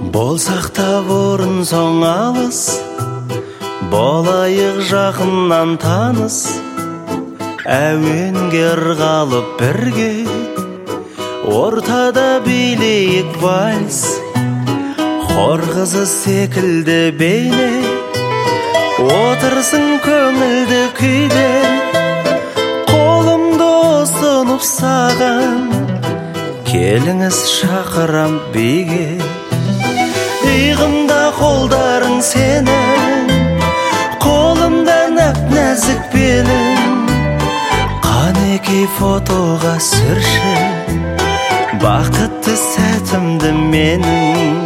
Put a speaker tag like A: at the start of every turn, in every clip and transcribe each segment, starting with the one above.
A: Болсақ та бұрын соң алыс, болайық жақыннан таныс. Әуенге ырғалып бірге, ортада билейік вальс. Хор қызы секілді бейне, отырсың көңілді күйде. Қолымды ұсынып саған, келіңіз шақырам биге. Иығымда қолдарың сенің, қолымда нәп-нәзік белің. Қанекей фотоға сүрші, бақытты сәтімді менің.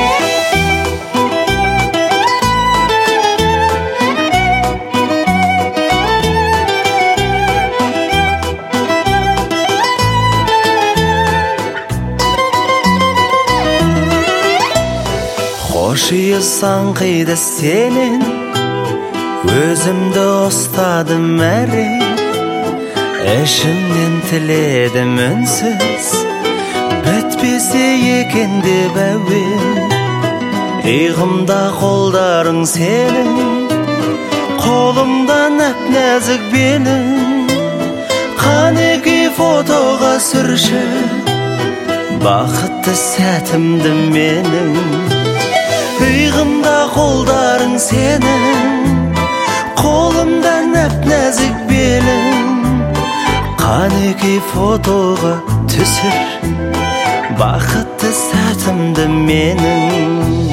A: Қошиысаң қиды сенен, өзімді ұстадым әрең. Ішімнен тіледім үнсіз, бітпесе екен деп әуен. Иығымда қолдарың сенің, қолымда нәп-нәзік белің. Қанекей фотоға сүрші, бақытты сәтімді менің. Иығымда қолдарың сенің, қолымда нәп-нәзік белің. Қанекей фотоға түсір, бақытты сәтімді менің.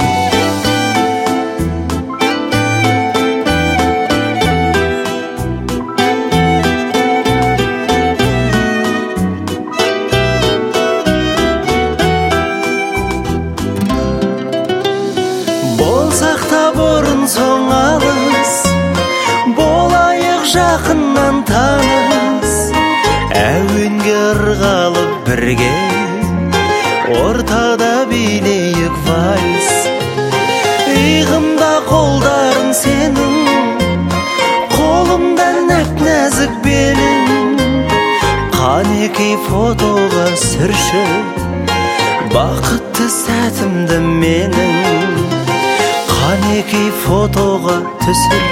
A: Болсақ та бұрын соң алыс, болайық жақыннан таныс. Әуенге ырғалып бірге, ортада билейік вальс. Иығымда қолдарың сенің, қолымда нәп-нәзік белің. Қанекей фотоға сүрші, бақытты сәтімді менің. Қанекей фотоға түсір,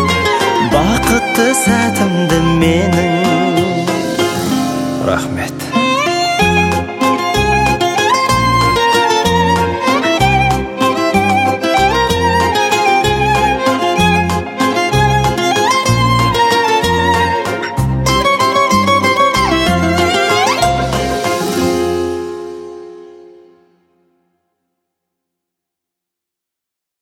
A: бақытты сәтімді менің. Рахмет.